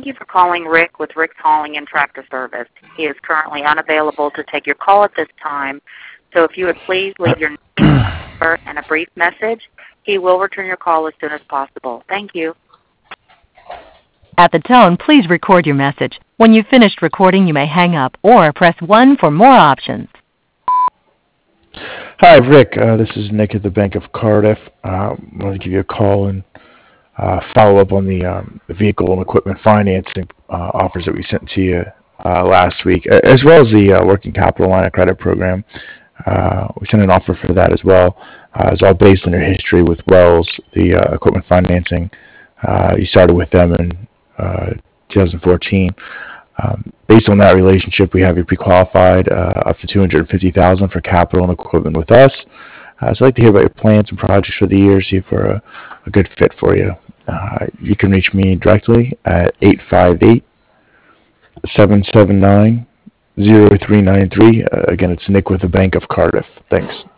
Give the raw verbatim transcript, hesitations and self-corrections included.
you for calling Rick with Rick's Hauling and Tractor Service. He is currently unavailable to take your call at this time, so if you would please leave your name number and a brief message, he will return your call as soon as possible. Thank you. At the tone, please record your message. When you've finished recording, you may hang up or press one for more options. Hi, Rick. Uh, this is Nick at the Bank of Cardiff. Uh, I wanted to give you a call and uh, follow up on the, um, the vehicle and equipment financing uh, offers that we sent to you uh, last week, as well as the uh, working capital line of credit program. Uh, we sent an offer for that as well. Uh, it's all based on your history with Wells, the uh, equipment financing. Uh, you started with them in uh, two thousand fourteen. Um, based on that relationship, we have you pre-qualified uh, up to two hundred fifty thousand dollars for capital and equipment with us. Uh, so I'd like to hear about your plans and projects for the year, see if we're a, a good fit for you. Uh, you can reach me directly at eight five eight, seven seven nine, zero three nine three. Uh, again, it's Nick with the Bank of Cardiff. Thanks.